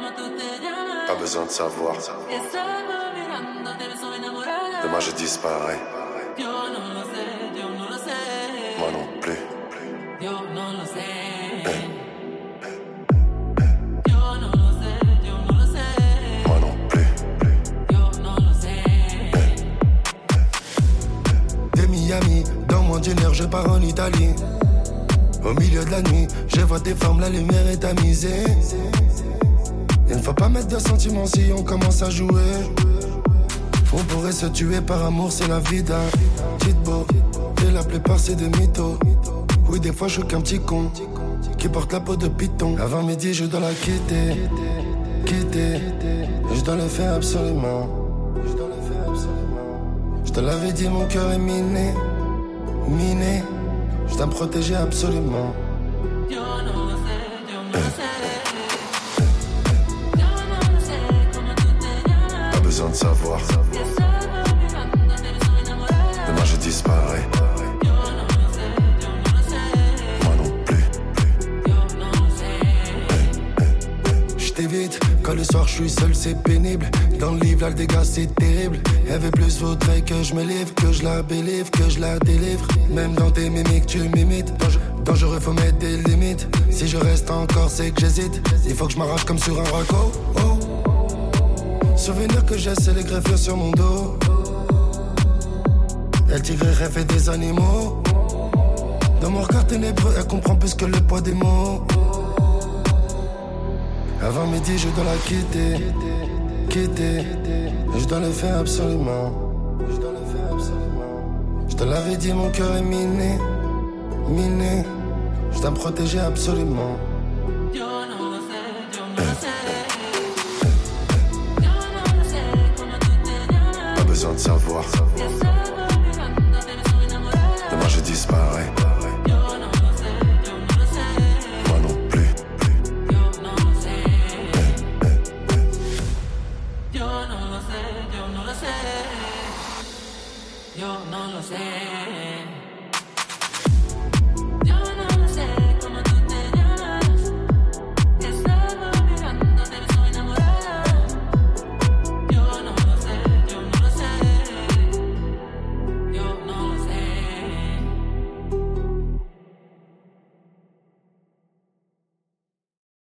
Pas besoin de savoir. Demain je disparais. Moi non plus. Moi non plus. De Miami, dans mon dîner, je pars en Italie. Au milieu de la nuit, je vois tes formes, la lumière est tamisée. Il ne faut pas mettre de sentiments si on commence à jouer. On pourrait se tuer par amour, c'est la vie d'un petite beau. Et la plupart c'est des mythos. Oui, des fois je suis qu'un petit con qui porte la peau de python. Avant midi, je dois la quitter. Et je dois le faire absolument. Je te l'avais dit, mon cœur est miné. Je dois me protéger absolument. Pas besoin de savoir. Demain je disparais. Moi non plus. Je t'évite, quand le soir je suis seul c'est pénible. Dans le livre là le dégât c'est terrible. Elle veut plus vaudrait que je me livre, que je la bélivre, que je la délivre. Même dans tes mimiques tu m'imites. Dangereux faut mettre des limites. Si je reste encore c'est que j'hésite. Il faut que je m'arrache comme sur un raco. Oh. Souvenir que j'ai c'est les greffures sur mon dos. Elle tigrerait fait des animaux. Dans mon regard ténébreux elle comprend plus que le poids des mots. Avant midi je dois la quitter. Et je dois le faire absolument. Je te l'avais dit, mon cœur est miné. Je dois me protéger absolument. Pas besoin de savoir. Demain je disparais. Moi non plus. Yo no lo sé.